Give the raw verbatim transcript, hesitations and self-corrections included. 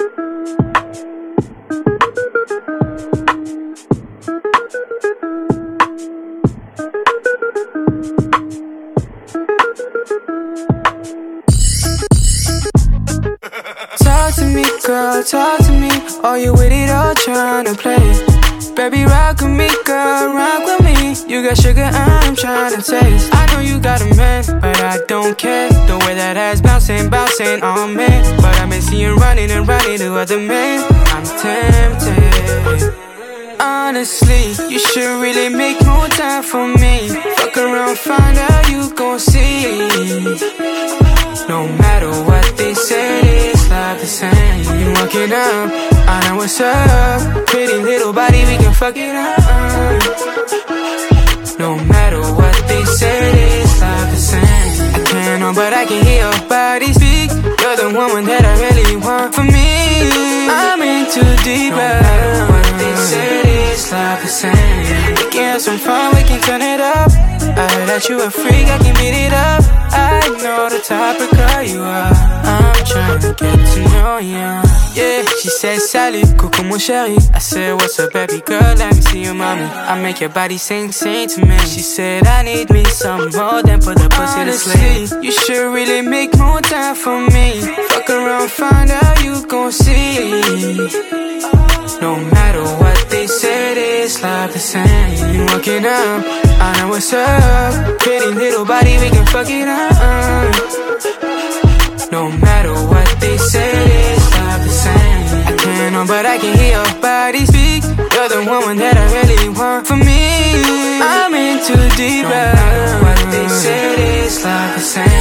Talk to me, girl, talk to me. Are you with it or tryna play it? Baby, rock with me, girl, rock with me. You got sugar, I'm tryna taste. I know you got a man, but I don't care. The way that ass bouncing, bouncing on me. But I've been seeing you running and running to other men. I'm tempted. Honestly, you should really make more time for me. Fuck around, find out you gon' see. No matter what they say, it's not the same. You walking up, I know what's up. Pretty little body, we can fuck it up. No matter what they say, it's not the same. I can't know, but I can hear your body speak. You're the woman that I really want for me. I'm in too deep. No matter what they say, it's not the same. We can have some fun, we can turn it up. I heard that you a freak, I can beat it up. I know the type of girl you are. I'm trying to get to know you. Yeah, she said, salut, coucou mon chéri. I said, what's up, baby girl, let me see you, mommy. I make your body sing, sing to me. She said, I need me some more than put the pussy to sleep. You should really make more time for me. Fuck around, find out you gon' see. No matter what they said, it's not the same. You walking up, I know what's up. Pretty little body, we can fuck it up. No matter what they say, it's not the same. I can't know, but I can hear your body speak. You're the woman that I really want for me. I'm in too deep. No matter what they say, it's not the same.